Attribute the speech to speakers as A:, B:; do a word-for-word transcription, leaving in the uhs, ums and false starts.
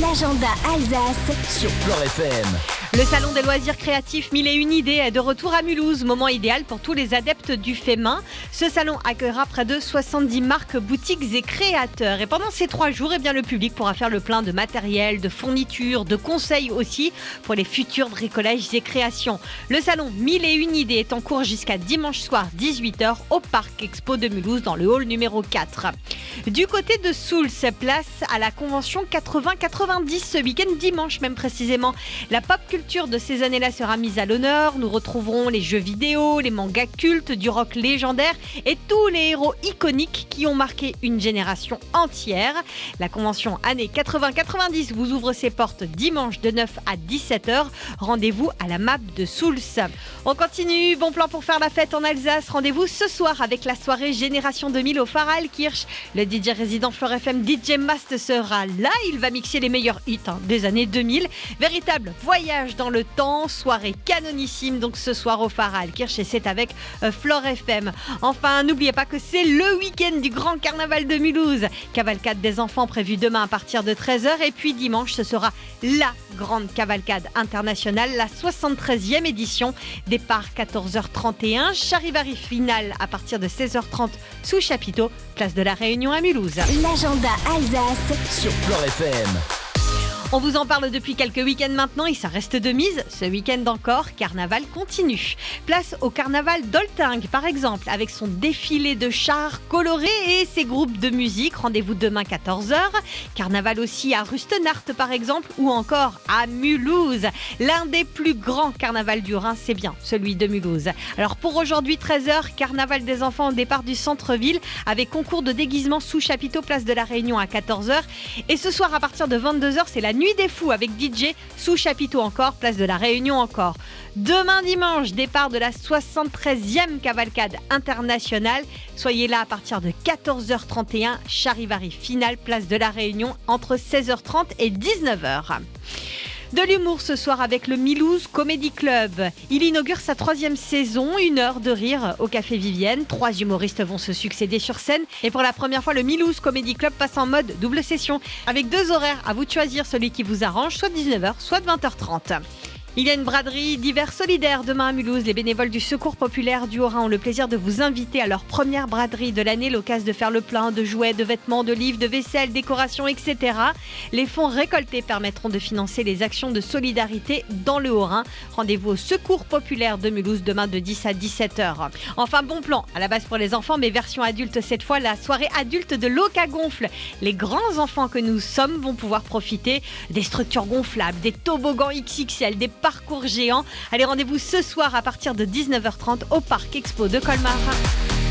A: L'agenda Alsace sur Flore F M.
B: Le salon des loisirs créatifs Mille et une idées est de retour à Mulhouse, moment idéal pour tous les adeptes du fait main. Ce salon accueillera près de soixante-dix marques, boutiques et créateurs. Et pendant ces trois jours, eh bien, le public pourra faire le plein de matériel, de fournitures, de conseils aussi pour les futurs bricolages et créations. Le salon Mille et une idées est en cours jusqu'à dimanche soir dix-huit heures au Parc Expo de Mulhouse dans le hall numéro quatre. Du côté de Souls, place à la convention quatre-vingts quatre-vingt-dix ce week-end, dimanche même précisément. La pop culture de ces années-là sera mise à l'honneur. Nous retrouverons les jeux vidéo, les mangas cultes, du rock légendaire et tous les héros iconiques qui ont marqué une génération entière. La convention année quatre-vingts quatre-vingt-dix vous ouvre ses portes dimanche de neuf à dix-sept heures. Rendez-vous à la map de Souls. On continue, bon plan pour faire la fête en Alsace. Rendez-vous ce soir avec la soirée Génération deux mille au Faralkirch. Le D J résident Flore F M, D J Mast, sera là. Il va mixer les meilleurs hits hein, des années deux mille. Véritable voyage dans le temps, soirée canonissime donc ce soir au Faralkirch et c'est avec euh, Flore F M. Enfin, n'oubliez pas que c'est le week-end du grand carnaval de Mulhouse. Cavalcade des enfants prévue demain à partir de treize heures et puis dimanche ce sera la grande cavalcade internationale, la soixante-treizième édition. Départ quatorze heures trente et un, charivari finale à partir de seize heures trente sous chapiteau, place de la Réunion à Mulhouse.
A: L'agenda Alsace
C: sur Flore F M.
B: On vous en parle depuis quelques week-ends maintenant et ça reste de mise. Ce week-end encore, carnaval continue. Place au carnaval d'Oltingue par exemple, avec son défilé de chars colorés et ses groupes de musique. Rendez-vous demain quatorze heures. Carnaval aussi à Rustenart par exemple ou encore à Mulhouse. L'un des plus grands carnavals du Rhin, c'est bien celui de Mulhouse. Alors pour aujourd'hui treize heures, carnaval des enfants au départ du centre-ville avec concours de déguisement sous chapiteau, place de la Réunion à quatorze heures. Et ce soir à partir de vingt-deux heures, c'est la nuit des fous avec D J sous chapiteau encore, place de la Réunion encore. Demain dimanche, départ de la soixante-treizième cavalcade internationale. Soyez là à partir de quatorze heures trente et un, charivari finale, place de la Réunion entre seize heures trente et dix-neuf heures. De l'humour ce soir avec le Mulhouse Comedy Club. Il inaugure sa troisième saison, une heure de rire au Café Vivienne. Trois humoristes vont se succéder sur scène. Et pour la première fois, le Mulhouse Comedy Club passe en mode double session. Avec deux horaires, à vous de choisir celui qui vous arrange, soit dix-neuf heures, soit vingt heures trente. Il y a une braderie d'hiver solidaire demain à Mulhouse. Les bénévoles du Secours populaire du Haut-Rhin ont le plaisir de vous inviter à leur première braderie de l'année, l'occasion de faire le plein de jouets, de vêtements, de livres, de vaisselle, décorations, et cetera. Les fonds récoltés permettront de financer les actions de solidarité dans le Haut-Rhin. Rendez-vous au Secours populaire de Mulhouse demain de dix à dix-sept heures. Enfin, bon plan à la base pour les enfants, mais version adulte cette fois, la soirée adulte de l'Oka Gonfle. Les grands enfants que nous sommes vont pouvoir profiter des structures gonflables, des toboggans X X L, des parcours géants. Allez, rendez-vous ce soir à partir de dix-neuf heures trente au Parc Expo de Colmar.